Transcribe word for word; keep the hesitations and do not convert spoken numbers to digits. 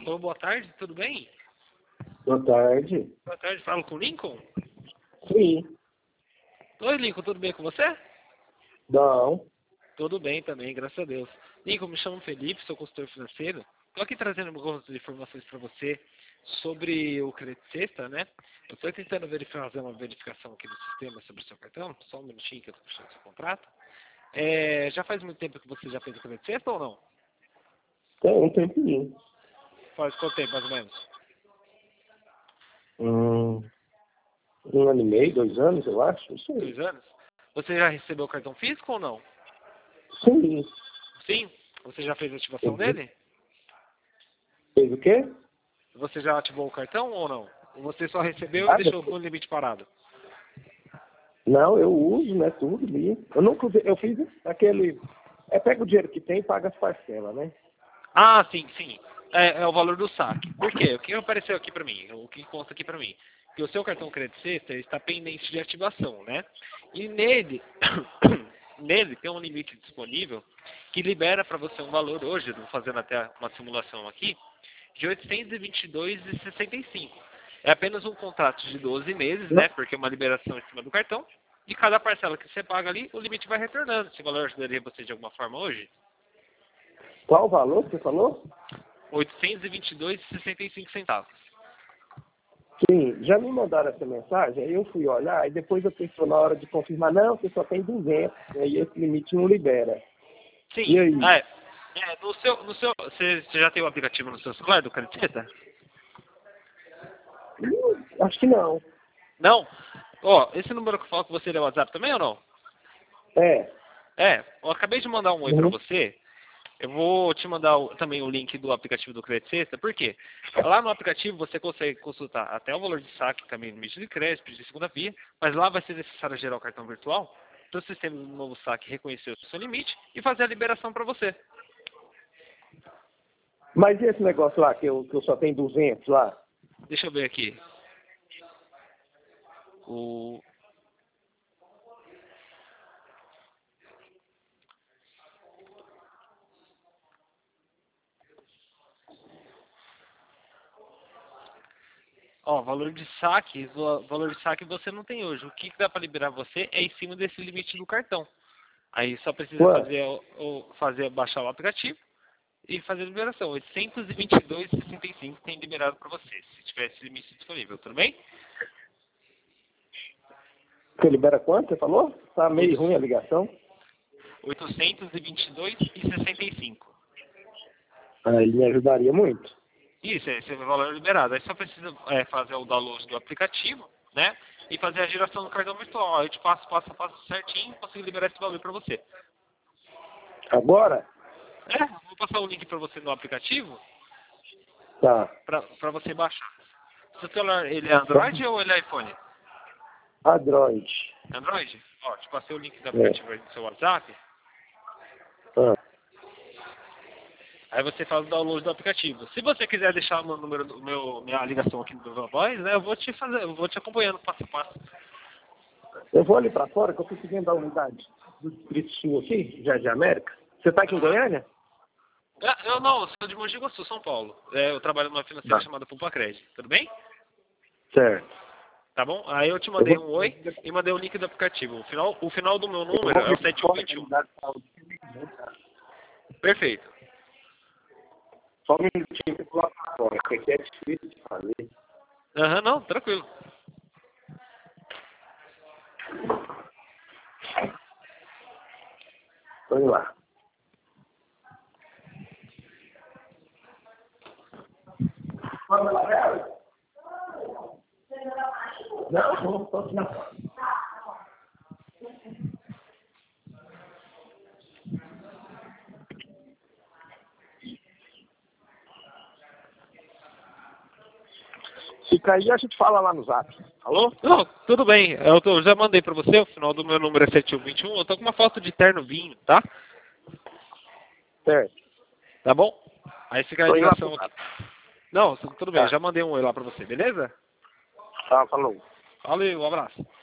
Alô, boa tarde, tudo bem? Boa tarde. Boa tarde, falo com o Lincoln? Sim. Oi, Lincoln, tudo bem com você? Não. Tudo bem também, graças a Deus. Lincoln, me chamo Felipe, sou consultor financeiro. Estou aqui trazendo algumas informações para você sobre o crédito sexta, né? Eu estou tentando verificar, fazer uma verificação aqui no sistema sobre o seu cartão. Só um minutinho que eu estou puxando o seu contrato. É, já faz muito tempo que você já fez o crédito sexta ou não? Tem um tempinho. Faz quanto tempo, mais ou menos? Hum, um ano e meio, dois anos, eu acho. Não sei. Dois anos? Você já recebeu o cartão físico ou não? Sim. Sim? Você já fez a ativação Uhum. dele? Fez o quê? Você já ativou o cartão ou não? Ou você só recebeu e Nada. deixou o limite parado? Não, eu uso, né? Tudo ali. Eu nunca usei, eu fiz aquele. É pega o dinheiro que tem e paga as parcelas, né? Ah, sim, sim. É, é o valor do saque. Por quê? O que apareceu aqui para mim? O que consta aqui para mim? Que o seu cartão crédito sexta está pendente de ativação, né? E nele, nele tem um limite disponível que libera para você um valor hoje, estou fazendo até uma simulação aqui, de oitocentos e vinte e dois reais e sessenta e cinco centavos. É apenas um contrato de doze meses, Não. né? Porque é uma liberação em cima do cartão. E cada parcela que você paga ali, o limite vai retornando. Esse valor ajudaria você de alguma forma hoje? Qual o valor que você falou? oitocentos e vinte e dois reais e sessenta e cinco centavos. Sim, já me mandaram essa mensagem, aí eu fui olhar, e depois a pessoa, na hora de confirmar, não, você só tem duzentos, aí esse limite não libera. E Sim, aí? é. É, no seu, no seu, você, você já tem o aplicativo no seu celular do Credita? Hum, Acho que não. Não? Ó, esse número que eu falo com você é o WhatsApp também ou não? É. É, eu acabei de mandar um oi pra Uhum. você. Eu vou te mandar o- também o link do aplicativo do Crédito Sexta, por quê? Lá no aplicativo você consegue consultar até o valor de saque, também limite de crédito, pedir de segunda via, mas lá vai ser necessário gerar o cartão virtual para o sistema do novo saque reconhecer o seu limite e fazer a liberação para você. Mas e esse negócio lá, que eu, que eu só tenho duzentos lá? Deixa eu ver aqui. O... Ó, valor de saque, o valor de saque você não tem hoje. O que que dá para liberar você é em cima desse limite do cartão. Aí só precisa Quanto? fazer, o, o- fazer baixar o aplicativo e fazer a liberação. oitocentos e vinte e dois reais e sessenta e cinco centavos tem liberado para você, se tiver esse limite disponível, tudo bem? Você libera quanto, você falou? Tá meio Oito- ruim a ligação. oitocentos e vinte e dois reais e sessenta e cinco centavos. Ah, ele me ajudaria muito. Isso, esse é o valor liberado. Aí só precisa é, fazer o download do aplicativo, né? E fazer a geração do cartão virtual. Aí eu te passo, passo a passo certinho e consigo liberar esse valor para você. Agora? É, vou passar o link para você no aplicativo Tá. para você baixar. Seu celular, ele é Android ou ele é iPhone? Android. Android? Ó, te passei o link do É. aplicativo aí do seu WhatsApp. Ah. Aí você faz o download do aplicativo. Se você quiser deixar o meu número, do meu, minha ligação aqui do Viva Voz, né, eu vou te fazer, eu vou te acompanhando passo a passo. Eu vou ali pra fora, que eu tô seguindo a unidade do Distrito Sul aqui, Jardim América. Você tá aqui em Aham. Goiânia? É, eu não, eu sou de Mogi Guaçu, São Paulo. É, eu trabalho numa financeira Tá. chamada Pulpacred. Tudo bem? Certo. Tá bom? Aí eu te Eu mandei vou, um oi e mandei o link do aplicativo. O final, o final do meu eu número vou é o ali pra fora da sete um dois um. unidade de saúde. Perfeito. Só um minutinho que eu vou lá pra fora, porque aqui é difícil de fazer. Aham, não, tranquilo. Tô indo lá. Não, não, tô aqui na fora. Se cair, a gente fala lá no zap. Alô? Não, tudo bem. Eu, tô- eu já mandei pra você, o final do meu número é sete um dois um. Eu tô com uma foto de terno vinho, tá? Certo. Tá bom? Aí fica a Tô indo lá ligação pro aqui. zap. Não, tudo bem, Tá. já mandei um oi lá pra você, beleza? Tá, falou. Valeu, um abraço.